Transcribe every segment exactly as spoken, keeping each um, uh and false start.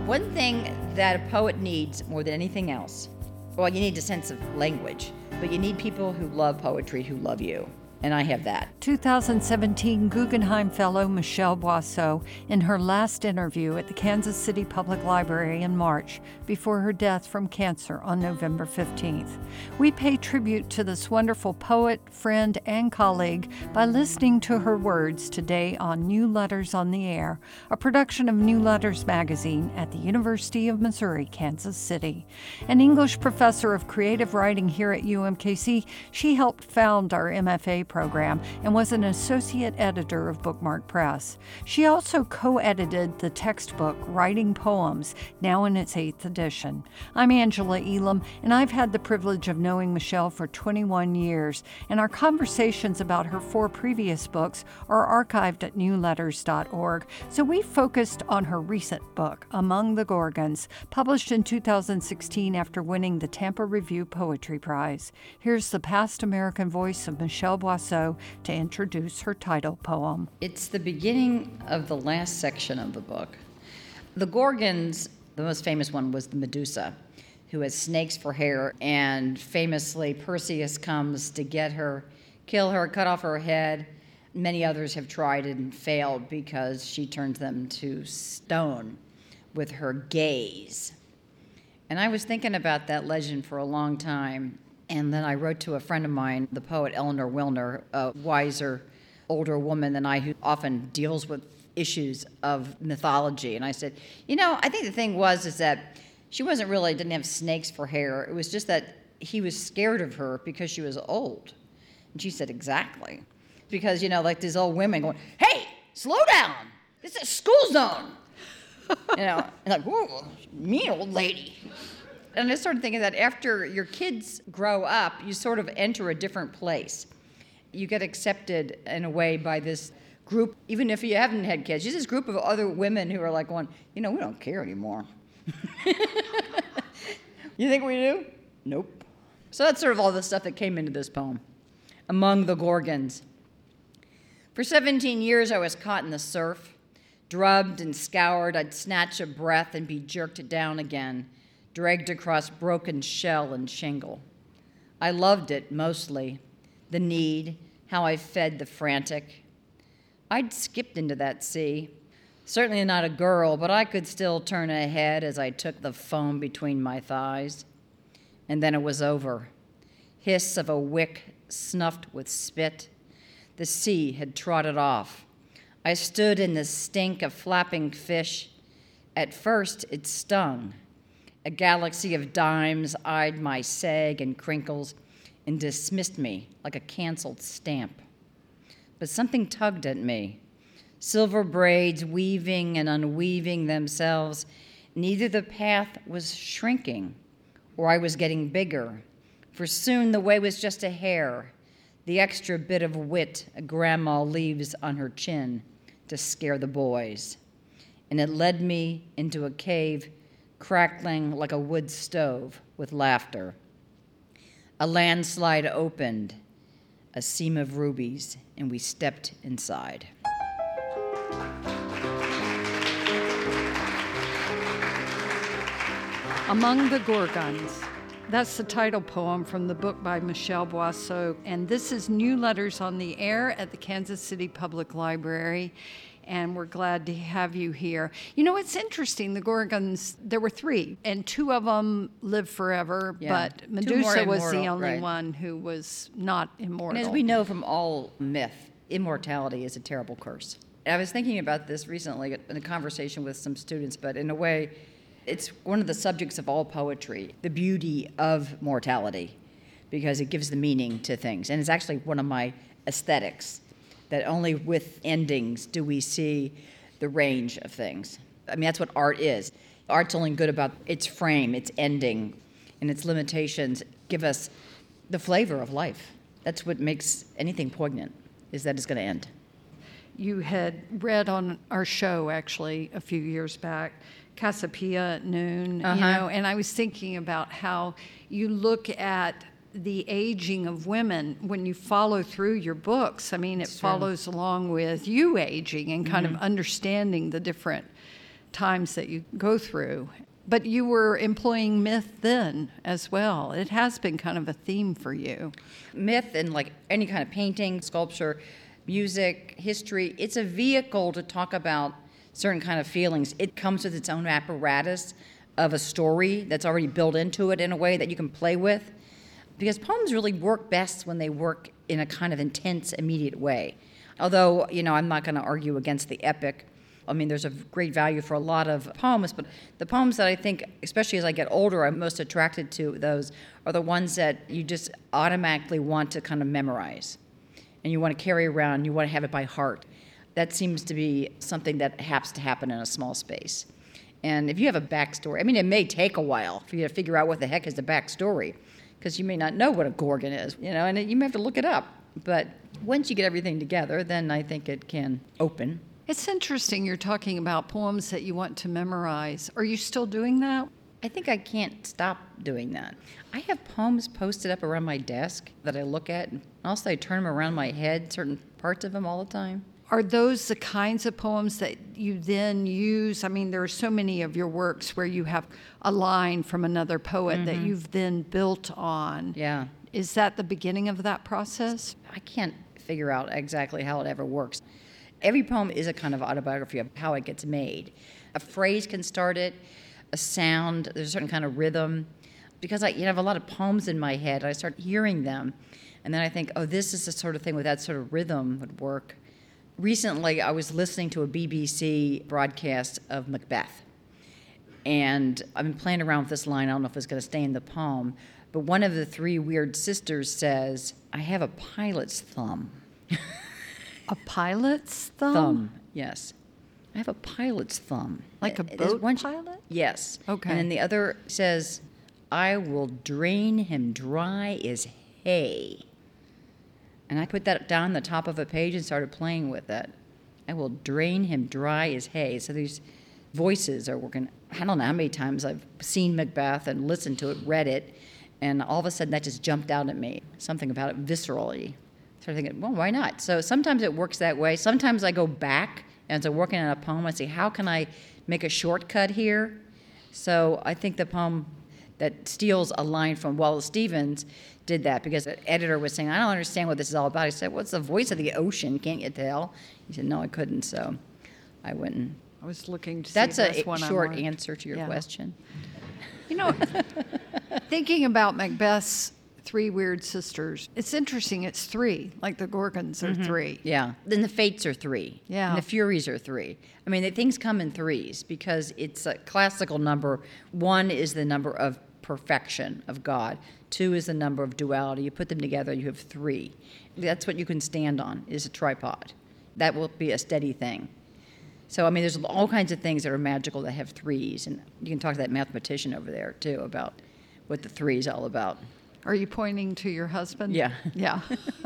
One thing that a poet needs more than anything else, well, you need a sense of language, but you need people who love poetry, who love you. And I have that. two thousand seventeen Guggenheim Fellow Michelle Boisseau in her last interview at the Kansas City Public Library in March before her death from cancer on November fifteenth. We pay tribute to this wonderful poet, friend, and colleague by listening to her words today on New Letters on the Air, a production of New Letters magazine at the University of Missouri, Kansas City. An English professor of creative writing here at U M K C, she helped found our M F A program and was an associate editor of Bookmark Press. She also co-edited the textbook Writing Poems, now in its eighth edition. I'm Angela Elam, and I've had the privilege of knowing Michelle for twenty-one years, and our conversations about her four previous books are archived at new letters dot org, so we focused on her recent book, Among the Gorgons, published in two thousand sixteen after winning the Tampa Review Poetry Prize. Here's the past American voice of Michelle Boisseau to introduce her title poem. It's the beginning of the last section of the book. The Gorgons, the most famous one was the Medusa, who has snakes for hair, and famously Perseus comes to get her, kill her, cut off her head. Many others have tried and failed because she turns them to stone with her gaze. And I was thinking about that legend for a long time. And then I wrote to a friend of mine, the poet Eleanor Wilner, a wiser, older woman than I who often deals with issues of mythology. And I said, you know, I think the thing was is that she wasn't really, didn't have snakes for hair. It was just that he was scared of her because she was old. And she said, exactly. Because, you know, like these old women going, hey, slow down. This is a school zone. You know, and like, whoa, mean old lady. And I started thinking that after your kids grow up, you sort of enter a different place. You get accepted in a way by this group, even if you haven't had kids. Just this group of other women who are like going, you know, we don't care anymore. You think we do? Nope. So that's sort of all the stuff that came into this poem. Among the Gorgons. For seventeen years, I was caught in the surf. Drubbed and scoured, I'd snatch a breath and be jerked down again, dragged across broken shell and shingle. I loved it, mostly. The need, how I fed the frantic. I'd skipped into that sea. Certainly not a girl, but I could still turn ahead as I took the foam between my thighs. And then it was over. Hiss of a wick snuffed with spit. The sea had trotted off. I stood in the stink of flapping fish. At first, it stung. A galaxy of dimes eyed my sag and crinkles and dismissed me like a canceled stamp. But something tugged at me. Silver braids weaving and unweaving themselves. Neither the path was shrinking or I was getting bigger, for soon the way was just a hair, the extra bit of wit a grandma leaves on her chin to scare the boys. And it led me into a cave crackling like a wood stove with laughter. A landslide opened, a seam of rubies, and we stepped inside. Among the Gorgons. That's the title poem from the book by Michelle Boisseau, and this is New Letters on the Air at the Kansas City Public Library, and we're glad to have you here. You know, it's interesting, the Gorgons, there were three, and two of them lived forever, Yeah. but Medusa was immortal, the only right. one who was not immortal. And as we know from all myth, immortality is a terrible curse. I was thinking about this recently in a conversation with some students, but in a way, it's one of the subjects of all poetry, the beauty of mortality, because it gives the meaning to things. And it's actually one of my aesthetics, that only with endings do we see the range of things. I mean, that's what art is. Art's only good about its frame, its ending, and its limitations give us the flavor of life. That's what makes anything poignant, is that it's going to end. You had read on our show, actually, a few years back, Cassiopeia at Noon, Uh-huh. you know, and I was thinking about how you look at the aging of women when you follow through your books. I mean, it It's true. follows along with you aging and kind Mm-hmm. of understanding the different times that you go through. But you were employing myth then as well. It has been kind of a theme for you. Myth and like any kind of painting, sculpture, music, history, it's a vehicle to talk about certain kind of feelings. It comes with its own apparatus of a story that's already built into it in a way that you can play with. Because poems really work best when they work in a kind of intense, immediate way. Although, you know, I'm not going to argue against the epic. I mean, there's a great value for a lot of poems, but the poems that I think, especially as I get older, I'm most attracted to those are the ones that you just automatically want to kind of memorize. And you want to carry around, you want to have it by heart. That seems to be something that has to happen in a small space. And if you have a backstory, I mean, it may take a while for you to figure out what the heck is the backstory, because you may not know what a Gorgon is, you know, and you may have to look it up. But once you get everything together, then I think it can open. It's interesting you're talking about poems that you want to memorize. Are you still doing that? I think I can't stop doing that. I have poems posted up around my desk that I look at, and also I turn them around my head, certain parts of them all the time. Are those the kinds of poems that you then use? I mean, there are so many of your works where you have a line from another poet mm-hmm. that you've then built on. Yeah. Is that the beginning of that process? I can't figure out exactly how it ever works. Every poem is a kind of autobiography of how it gets made. A phrase can start it, a sound, there's a certain kind of rhythm. Because I you know, have a lot of poems in my head, I start hearing them, and then I think, oh, this is the sort of thing with that sort of rhythm would work. Recently, I was listening to a B B C broadcast of Macbeth, and I've been playing around with this line. I don't know if it's going to stay in the poem, but one of the three weird sisters says, I have a pilot's thumb. A pilot's thumb? Thumb, yes. I have a pilot's thumb. Like a boat one, pilot? Yes. Okay. And then the other says, I will drain him dry as hay. And I put that down on the top of a page and started playing with it. I will drain him dry as hay. So these voices are working. I don't know how many times I've seen Macbeth and listened to it, read it, and all of a sudden that just jumped out at me. Something about it viscerally. So I thinking, well, why not? So sometimes it works that way. Sometimes I go back, and as I'm working on a poem, I say, how can I make a shortcut here? So I think the poem that steals a line from Wallace Stevens did that, because the editor was saying, I don't understand what this is all about. I said, what's the voice of the ocean? Can't you tell? He said, no, I couldn't. So I went and... I was looking to That's see That's a one short answer to your yeah. question. You know, thinking about Macbeth's three weird sisters, it's interesting. It's three, like the Gorgons are mm-hmm. three. Yeah. Then the Fates are three. Yeah. And the Furies are three. I mean, the things come in threes because it's a classical number. One is the number of perfection of God. Two is the number of duality. You put them together, you have three. That's what you can stand on, is a tripod. That will be a steady thing. So, I mean, there's all kinds of things that are magical that have threes, and you can talk to that mathematician over there, too, about what the three is all about. Are you pointing to your husband? Yeah. Yeah.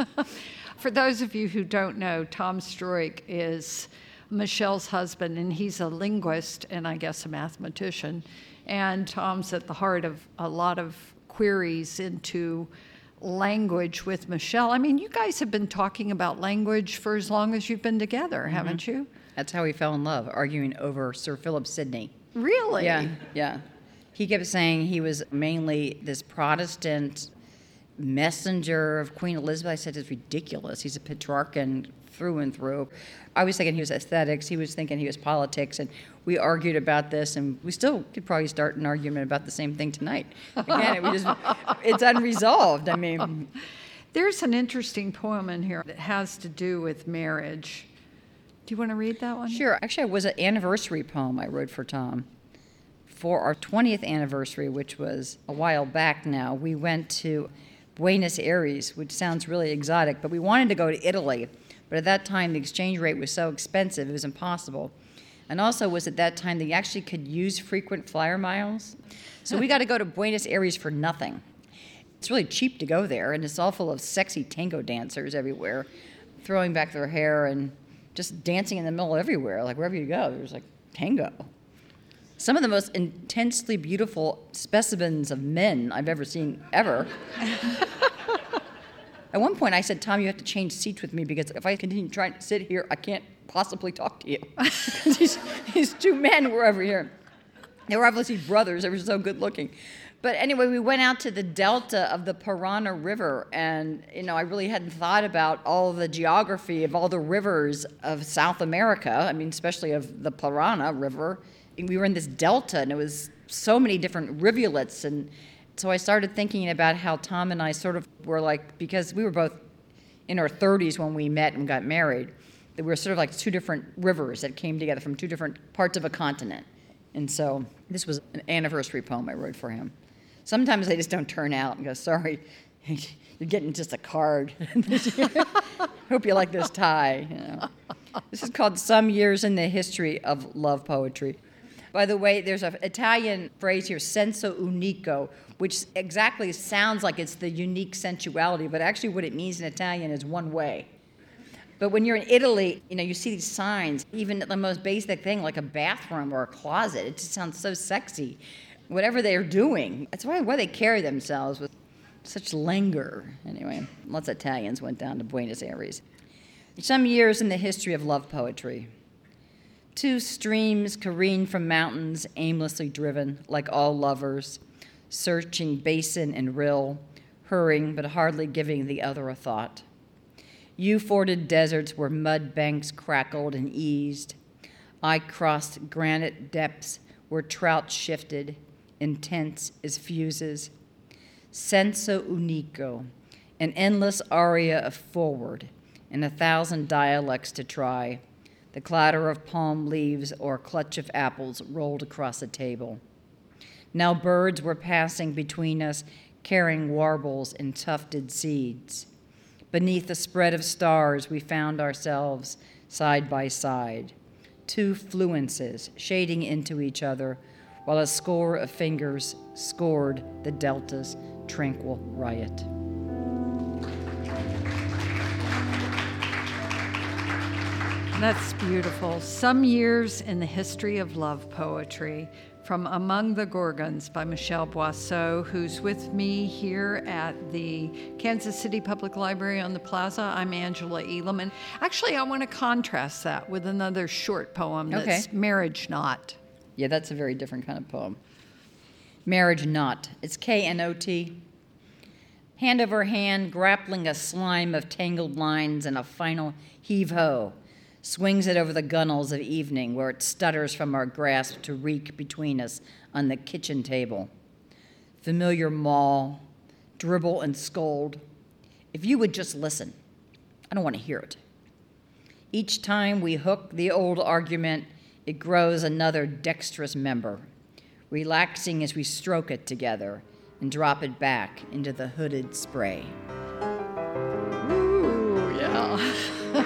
For those of you who don't know, Tom Stroik is Michelle's husband, and he's a linguist and I guess a mathematician. And Tom's at the heart of a lot of queries into language with Michelle. I mean, you guys have been talking about language for as long as you've been together, mm-hmm. haven't you? That's how we fell in love, arguing over Sir Philip Sidney. Really? Yeah, yeah. He kept saying he was mainly this Protestant messenger of Queen Elizabeth. I said, it's ridiculous. He's a Petrarchan through and through. I was thinking he was aesthetics. He was thinking he was politics. And we argued about this, and we still could probably start an argument about the same thing tonight. Again, it was just, it's unresolved. I mean, there's an interesting poem in here that has to do with marriage. Do you want to read that one? Sure. Actually, it was an anniversary poem I wrote for Tom. For our twentieth anniversary, which was a while back now, we went to Buenos Aires, which sounds really exotic, but we wanted to go to Italy. But at that time, the exchange rate was so expensive, it was impossible. And also was at that time, they actually could use frequent flyer miles. So we got to go to Buenos Aires for nothing. It's really cheap to go there, and it's all full of sexy tango dancers everywhere, throwing back their hair and just dancing in the middle everywhere. Like wherever you go, there's like tango. Some of the most intensely beautiful specimens of men I've ever seen, ever. At one point, I said, Tom, you have to change seats with me because if I continue trying to sit here, I can't possibly talk to you. these, these two men were over here. They were obviously brothers. They were so good looking. But anyway, we went out to the delta of the Parana River, and you know, I really hadn't thought about all of the geography of all the rivers of South America. I mean, especially of the Parana River. We were in this delta, and it was so many different rivulets, and so I started thinking about how Tom and I sort of were like, because we were both in our thirties when we met and got married, that we were sort of like two different rivers that came together from two different parts of a continent. And so this was an anniversary poem I wrote for him. Sometimes they just don't turn out and go, sorry, you're getting just a card. Hope you like this tie. You know. This is called Some Years in the History of Love Poetry. By the way, there's an Italian phrase here, senso unico, which exactly sounds like it's the unique sensuality, but actually what it means in Italian is one way. But when you're in Italy, you know, you see these signs, even the most basic thing like a bathroom or a closet, it just sounds so sexy. Whatever they're doing, that's why, why they carry themselves with such languor. Anyway, lots of Italians went down to Buenos Aires. Some years in the history of love poetry. Two streams careen from mountains, aimlessly driven, like all lovers, searching basin and rill, hurrying but hardly giving the other a thought. You forded deserts where mud banks crackled and eased. I crossed granite depths where trout shifted, intense as fuses. Senso unico, an endless aria of forward, and a thousand dialects to try. The clatter of palm leaves or a clutch of apples rolled across a table. Now birds were passing between us, carrying warbles and tufted seeds. Beneath the spread of stars, we found ourselves side by side, two fluences shading into each other, while a score of fingers scored the delta's tranquil riot. That's beautiful. Some Years in the History of Love Poetry from Among the Gorgons by Michelle Boisseau, who's with me here at the Kansas City Public Library on the Plaza. I'm Angela Elam. And actually, I want to contrast that with another short poem that's Okay. Marriage Knot. Yeah, that's a very different kind of poem. Marriage Knot. It's K N O T. Hand over hand, grappling a slime of tangled lines and a final heave-ho, swings it over the gunnels of evening where it stutters from our grasp to reek between us on the kitchen table. Familiar maul, dribble and scold. If you would just listen, I don't want to hear it. Each time we hook the old argument, it grows another dexterous member, relaxing as we stroke it together and drop it back into the hooded spray. Ooh, yeah.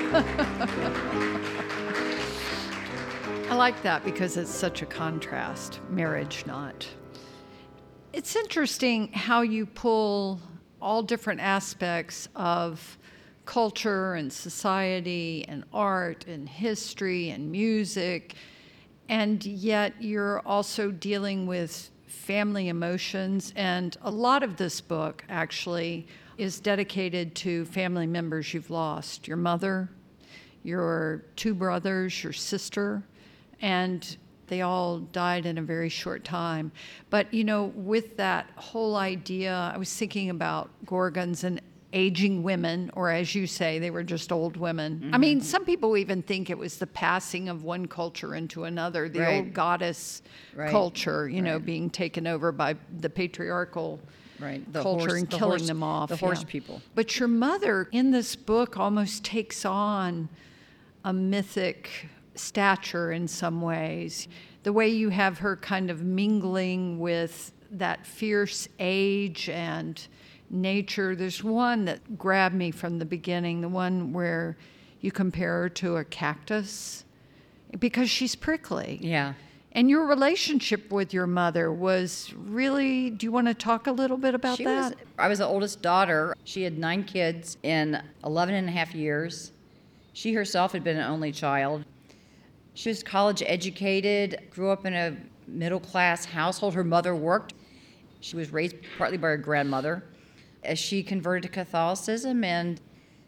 I like that because it's such a contrast. Marriage Knot. It's interesting how you pull all different aspects of culture and society and art and history and music, and yet you're also dealing with family emotions. And a lot of this book actually is dedicated to family members you've lost, your mother, your two brothers, your sister, and they all died in a very short time. But, you know, with that whole idea, I was thinking about Gorgons and aging women, or as you say, they were just old women. Mm-hmm. I mean, some people even think it was the passing of one culture into another, the right. old goddess right. culture, you right. know, being taken over by the patriarchal right. the culture horse, and the killing horse, them off. The horse yeah. people. But your mother in this book almost takes on a mythic stature in some ways. The way you have her kind of mingling with that fierce age and nature. There's one that grabbed me from the beginning, the one where you compare her to a cactus because she's prickly. Yeah. And your relationship with your mother was really, do you want to talk a little bit about she that? Was, I was the oldest daughter. She had nine kids in eleven and a half years. She herself had been an only child. She was college educated, grew up in a middle-class household. Her mother worked. She was raised partly by her grandmother. As she converted to Catholicism and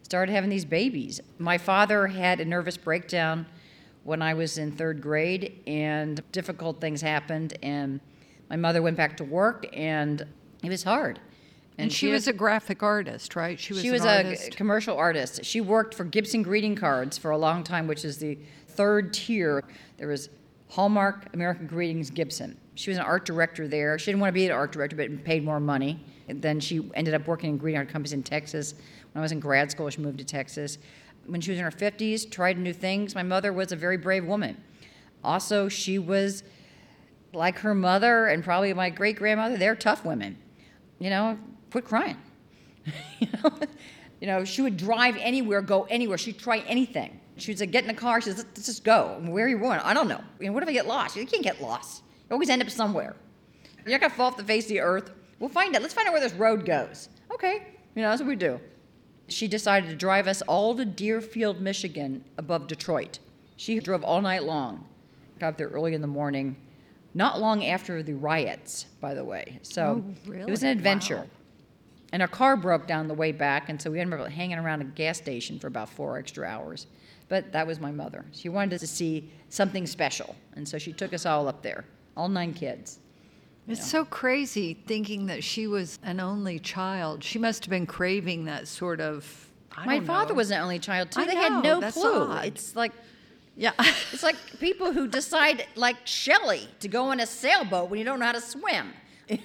started having these babies. My father had a nervous breakdown when I was in third grade, and difficult things happened, and my mother went back to work, and it was hard. And, and she, she was had, a graphic artist, right? She was, she was an a artist. commercial artist. She worked for Gibson Greeting Cards for a long time, which is the third tier. There was Hallmark, American Greetings, Gibson. She was an art director there. She didn't want to be an art director, but paid more money. And then she ended up working in greeting card companies in Texas. When I was in grad school, she moved to Texas. When she was in her fifties, tried new things. My mother was a very brave woman. Also, she was like her mother and probably my great-grandmother. They're tough women. You know, quit crying. you know? you know, she would drive anywhere, go anywhere. She'd try anything. She would say, get in the car. She says, let's just go. Where are you going? I don't know. You know, what if I get lost? You can't get lost. You always end up somewhere. You're not going to fall off the face of the earth. We'll find out. Let's find out where this road goes. Okay. You know, that's what we do. She decided to drive us all to Deerfield, Michigan, above Detroit. She drove all night long. Got up there early in the morning, not long after the riots, by the way. So oh, really? It was an adventure. Wow. And our car broke down the way back, and so we ended up hanging around a gas station for about four extra hours. But that was my mother. She wanted us to see something special, and so she took us all up there, all nine kids. It's so crazy thinking that she was an only child. She must have been craving that sort of, I My don't father know. was an only child, too. I they know, had no that's clue. odd. It's like, yeah. it's like people who decide, like Shelley, to go on a sailboat when you don't know how to swim. It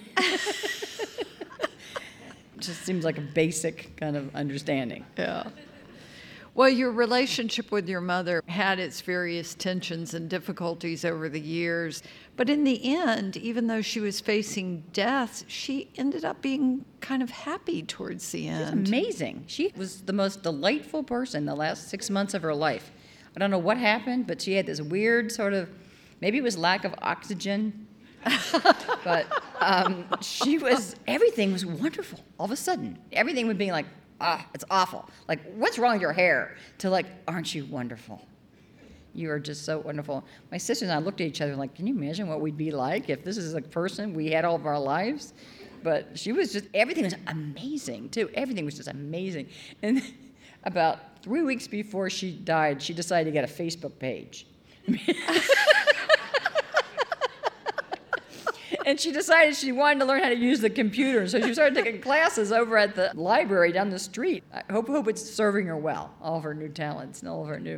just seems like a basic kind of understanding. Yeah. Well, your relationship with your mother had its various tensions and difficulties over the years. But in the end, even though she was facing death, she ended up being kind of happy towards the end. She's amazing. She was the most delightful person the last six months of her life. I don't know what happened, but she had this weird sort of, maybe it was lack of oxygen, but um, she was, everything was wonderful all of a sudden. Everything would be like, ah, it's awful. Like, what's wrong with your hair? To like, aren't you wonderful? You are just so wonderful. My sister and I looked at each other like, can you imagine what we'd be like if this is a person we had all of our lives? But she was just, everything was amazing, too. Everything was just amazing. And about three weeks before she died, she decided to get a Facebook page. And she decided she wanted to learn how to use the computer, so she started taking classes over at the library down the street. I hope, hope it's serving her well, all of her new talents and all of her new...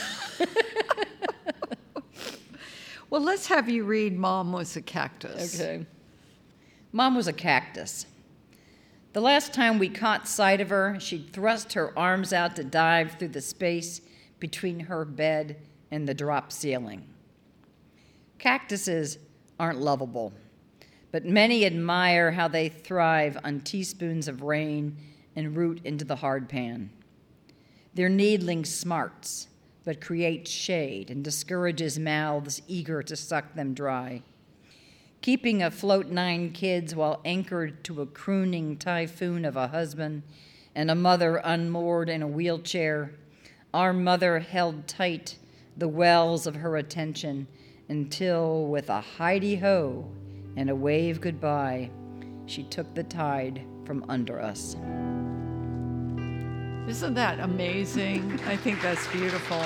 Well, let's have you read Mom Was a Cactus. Okay. Mom was a cactus. The last time we caught sight of her, she'd thrust her arms out to dive through the space between her bed and the drop ceiling. Cactuses aren't lovable, but many admire how they thrive on teaspoons of rain and root into the hard pan. Their needling smarts, but creates shade and discourages mouths eager to suck them dry. Keeping afloat nine kids while anchored to a crooning typhoon of a husband and a mother unmoored in a wheelchair, our mother held tight the wells of her attention until, with a hidey-ho and a wave goodbye, she took the tide from under us. Isn't that amazing? I think that's beautiful.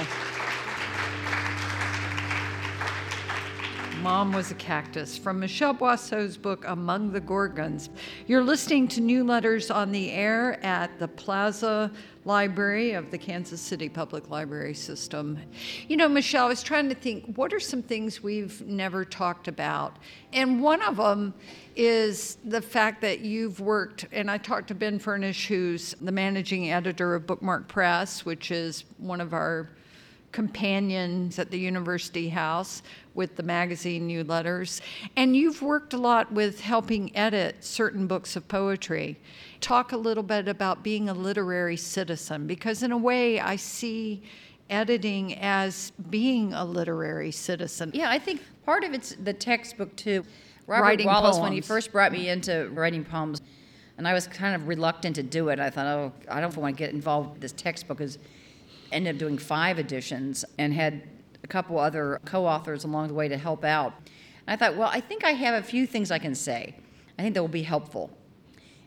Mom Was a Cactus, from Michelle Boisseau's book, Among the Gorgons. You're listening to New Letters on the Air at the Plaza Library of the Kansas City Public Library System. You know, Michelle, I was trying to think, what are some things we've never talked about? And one of them is the fact that you've worked, and I talked to Ben Furnish, who's the managing editor of Bookmark Press, which is one of our companions at the University House with the magazine New Letters. And you've worked a lot with helping edit certain books of poetry. Talk a little bit about being a literary citizen, because in a way I see editing as being a literary citizen. Yeah, I think part of it's the textbook too. Robert Writing Wallace, poems. when he first brought me into writing poems, and I was kind of reluctant to do it. I thought, oh, I don't want to get involved with this textbook, because ended up doing five editions and had a couple other co-authors along the way to help out. And I thought, well, I think I have a few things I can say. I think that will be helpful.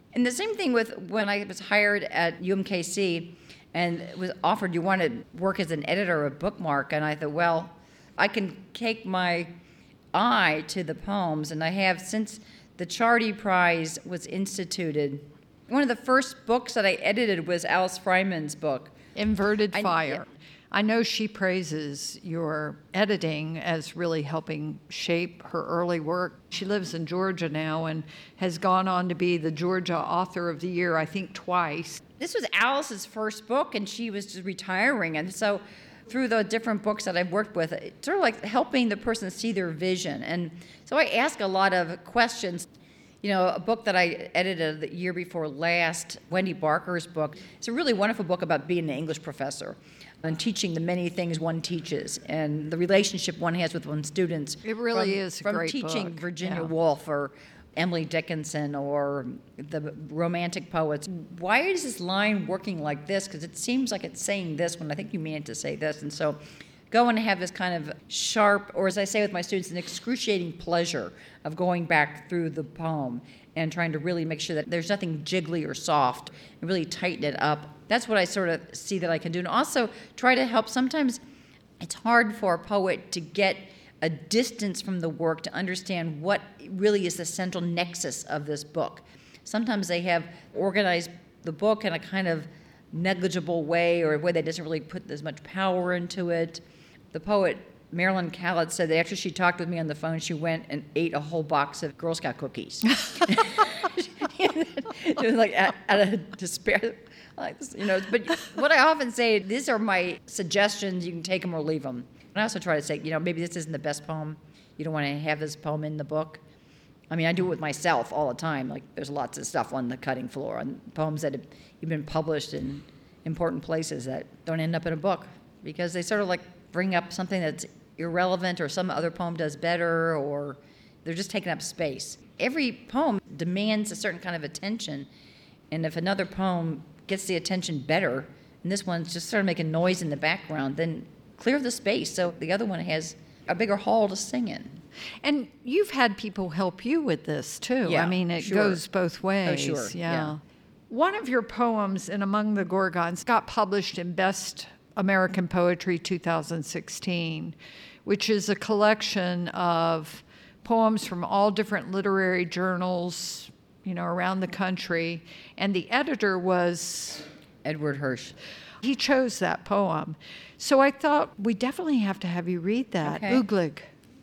And the same thing with when I was hired at U M K C and was offered, you want to work as an editor of Bookmark. And I thought, well, I can take my eye to the poems. And I have, since the Charty Prize was instituted, one of the first books that I edited was Alice Fryman's book. Inverted I- Fire. I know she praises your editing as really helping shape her early work. She lives in Georgia now and has gone on to be the Georgia Author of the Year, I think, twice. This was Alice's first book, and she was just retiring. And so through the different books that I've worked with, it's sort of like helping the person see their vision. And so I ask a lot of questions. You know, a book that I edited the year before last, Wendy Barker's book, it's a really wonderful book about being an English professor and teaching the many things one teaches and the relationship one has with one's students. It really from, is a from great teaching book. Virginia Yeah. Woolf or Emily Dickinson or the romantic poets. Why is this line working like this? Because it seems like it's saying this when I think you mean it to say this. And so go and have this kind of sharp, or as I say with my students, an excruciating pleasure of going back through the poem and trying to really make sure that there's nothing jiggly or soft and really tighten it up. That's what I sort of see that I can do. And also try to help. Sometimes it's hard for a poet to get a distance from the work to understand what really is the central nexus of this book. Sometimes they have organized the book in a kind of negligible way or a way that doesn't really put as much power into it. The poet Marilyn Kallett said that after she talked with me on the phone, she went and ate a whole box of Girl Scout cookies. It was like out, out of despair. Like, you know, but what I often say, these are my suggestions. You can take them or leave them. And I also try to say, you know, maybe this isn't the best poem. You don't want to have this poem in the book. I mean, I do it with myself all the time. Like, there's lots of stuff on the cutting floor, on poems that have been published in important places that don't end up in a book because they sort of like bring up something that's irrelevant or some other poem does better or they're just taking up space. Every poem demands a certain kind of attention, and if another poem gets the attention better, and this one's just sort of making noise in the background, then clear the space so the other one has a bigger hall to sing in. And you've had people help you with this, too. Yeah, I mean, it sure. goes both ways. Oh, sure, Yeah. yeah. One of your poems in Among the Gorgons got published in Best American Poetry two thousand sixteen, which is a collection of poems from all different literary journals, you know, around the country. And the editor was Edward Hirsch. He chose that poem. So I thought we definitely have to have you read that. Okay. Ooglig.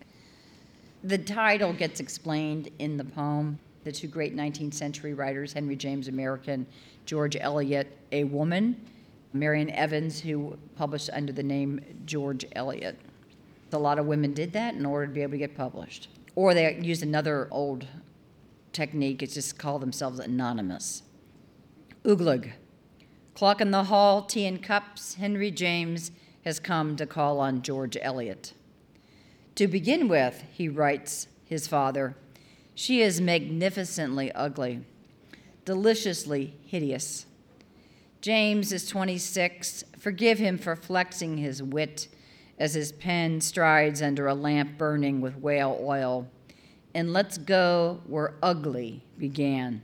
The title gets explained in the poem. The two great nineteenth century writers, Henry James American, George Eliot, a woman, Marian Evans, who published under the name George Eliot. A lot of women did that in order to be able to get published. Or they used another old technique, it's just call themselves anonymous. Ooglig. Clock in the hall, tea and cups, Henry James has come to call on George Eliot. To begin with, he writes his father, she is magnificently ugly, deliciously hideous. James is twenty-six. Forgive him for flexing his wit as his pen strides under a lamp burning with whale oil. And let's go where ugly began.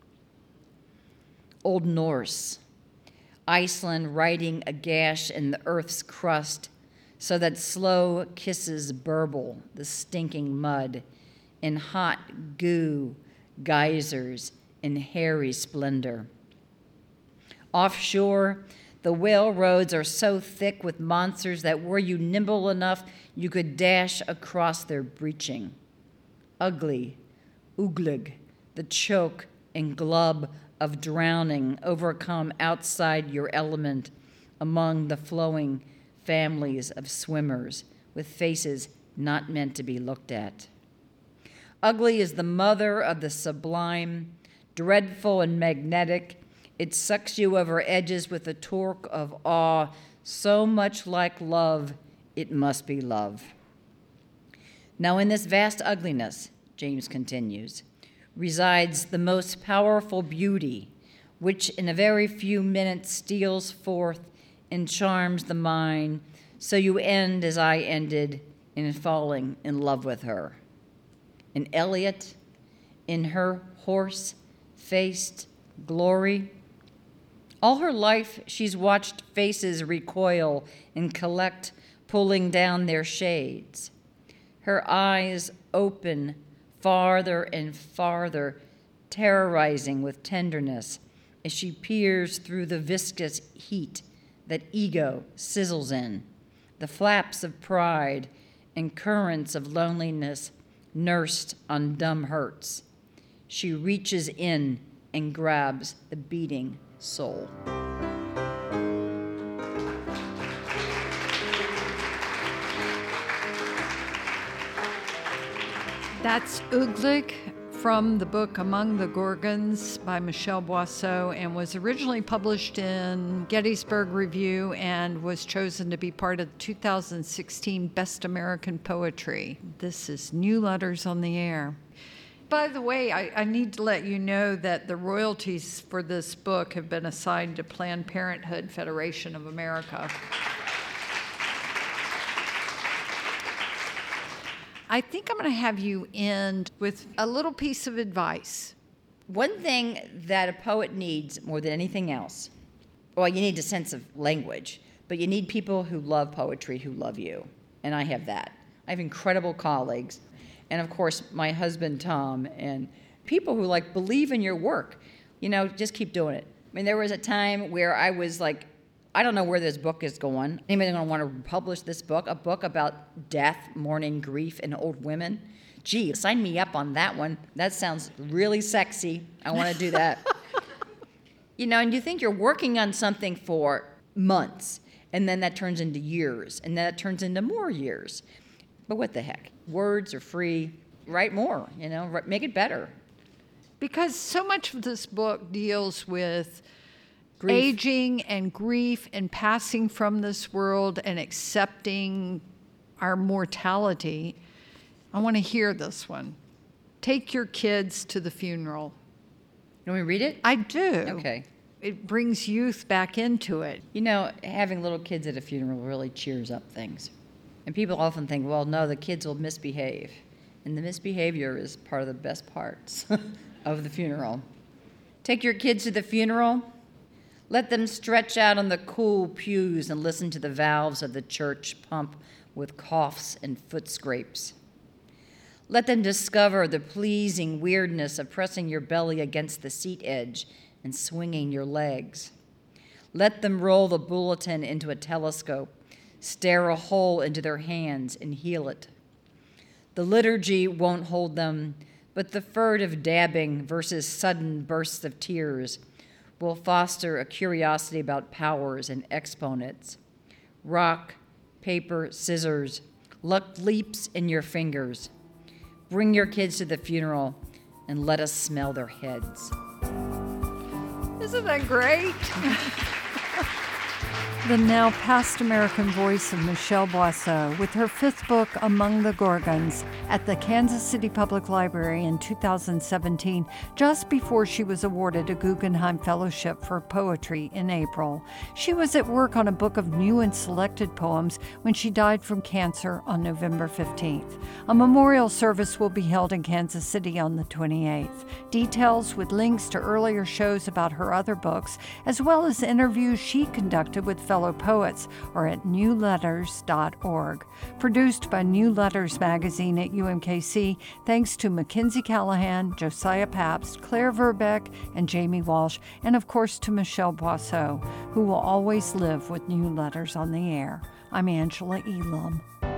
Old Norse. Iceland writing a gash in the earth's crust so that slow kisses burble the stinking mud in hot goo, geysers in hairy splendor. Offshore, the whale roads are so thick with monsters that were you nimble enough, you could dash across their breaching. Ugly, ooglig, the choke and glub of drowning overcome outside your element among the flowing families of swimmers with faces not meant to be looked at. Ugly is the mother of the sublime, dreadful and magnetic. It sucks you over edges with a torque of awe, so much like love, it must be love. Now in this vast ugliness, James continues, resides the most powerful beauty, which in a very few minutes steals forth and charms the mind, so you end as I ended in falling in love with her. And Eliot, in her horse-faced, glory. All her life, she's watched faces recoil and collect, pulling down their shades. Her eyes open farther and farther, terrorizing with tenderness as she peers through the viscous heat that ego sizzles in, the flaps of pride and currents of loneliness nursed on dumb hurts. She reaches in and grabs the beating soul. That's Ooglik from the book Among the Gorgons by Michelle Boisseau, and was originally published in Gettysburg Review and was chosen to be part of the two thousand sixteen Best American Poetry. This is New Letters on the Air. By the way, I, I need to let you know that the royalties for this book have been assigned to Planned Parenthood Federation of America. I think I'm going to have you end with a little piece of advice. One thing that a poet needs more than anything else, well, you need a sense of language, but you need people who love poetry, who love you. And I have that. I have incredible colleagues. And of course, my husband, Tom, and people who like believe in your work. You know, just keep doing it. I mean, there was a time where I was like, I don't know where this book is going. Anybody going to want to publish this book, a book about death, mourning, grief, and old women? Gee, sign me up on that one. That sounds really sexy. I want to do that. You know, and you think you're working on something for months, and then that turns into years, and then that turns into more years. But what the heck? Words are free. Write more, you know, make it better. Because so much of this book deals with Grief. Aging and grief and passing from this world and accepting our mortality. I want to hear this one. Take your kids to the funeral. You want me to read it? I do. Okay. It brings youth back into it. You know, having little kids at a funeral really cheers up things. And people often think, well, no, the kids will misbehave. And the misbehavior is part of the best parts of the funeral. Take your kids to the funeral. Let them stretch out on the cool pews and listen to the valves of the church pump with coughs and foot scrapes. Let them discover the pleasing weirdness of pressing your belly against the seat edge and swinging your legs. Let them roll the bulletin into a telescope, stare a hole into their hands, and heal it. The liturgy won't hold them, but the furtive dabbing versus sudden bursts of tears will foster a curiosity about powers and exponents. Rock, paper, scissors. Luck leaps in your fingers. Bring your kids to the funeral and let us smell their heads. Isn't that great? The now past American voice of Michelle Boisseau with her fifth book, Among the Gorgons, at the Kansas City Public Library in two thousand seventeen, just before she was awarded a Guggenheim Fellowship for Poetry in April. She was at work on a book of new and selected poems when she died from cancer on November fifteenth. A memorial service will be held in Kansas City on the twenty-eighth. Details with links to earlier shows about her other books, as well as interviews she conducted with fellow poets, are at new letters dot org. Produced by New Letters magazine at U M K C, thanks to Mackenzie Callahan, Josiah Pabst, Claire Verbeck, and Jamie Walsh, and of course to Michelle Boisseau, who will always live with New Letters on the Air. I'm Angela Elam.